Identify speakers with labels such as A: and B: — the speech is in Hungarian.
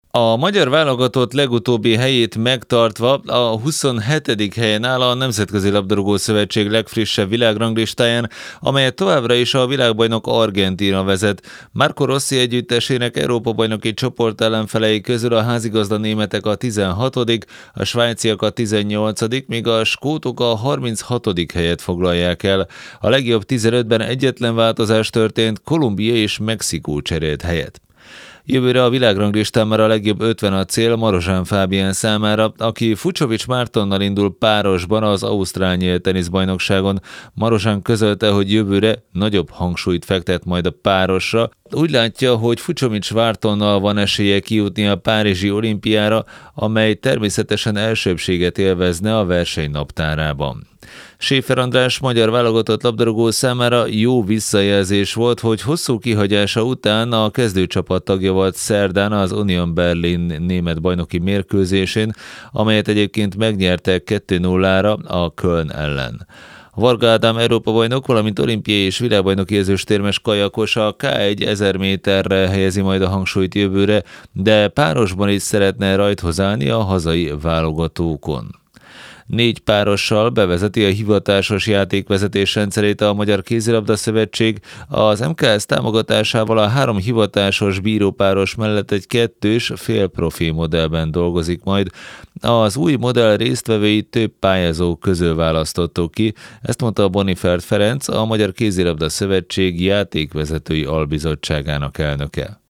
A: A magyar válogatott legutóbbi helyét megtartva a 27. helyen áll a Nemzetközi Labdarúgó Szövetség legfrissebb világranglistáján, amelyet továbbra is a világbajnok Argentína vezet. Marco Rossi együttesének Európa-bajnoki csoport ellenfelei közül a házigazda németek a 16., a svájciak a 18., míg a skótok a 36. helyet foglalják el. A legjobb 15-ben egyetlen változás történt, Kolumbia és Mexikó cserélt helyet. Jövőre a világranglistán már a legjobb 50 a cél Marozsán Fábián számára, aki Fucsovics Mártonnal indul párosban az ausztrál nyílteniszbajnokságon. Marozsán közölte, hogy jövőre nagyobb hangsúlyt fektet majd a párosra. Úgy látja, hogy Fucsovics Mártonnal van esélye kijutni a párizsi olimpiára, amely természetesen elsőbbséget élvezne a verseny naptárában. Schäfer András magyar válogatott labdarúgó számára jó visszajelzés volt, hogy hosszú kihagyása után a kezdőcsapat tagja volt szerdán az Union Berlin német bajnoki mérkőzésén, amelyet egyébként megnyertek 2-0-ra a Köln ellen. Varga Ádám Európa-bajnok, valamint olimpiai és világbajnoki ezüstérmes kajakos a K1 1000 méterre helyezi majd a hangsúlyt jövőre, de párosban is szeretne rajthoz állni a hazai válogatókon. 4 párossal bevezeti a hivatásos játékvezetés rendszerét a Magyar Kézilabda Szövetség. Az MKS támogatásával a 3 hivatásos bírópáros mellett egy 2-s félprofi modellben dolgozik majd. Az új modell résztvevői több pályázó közül választottuk ki, ezt mondta Bonifert Ferenc, a Magyar Kézilabda Szövetség játékvezetői albizottságának elnöke.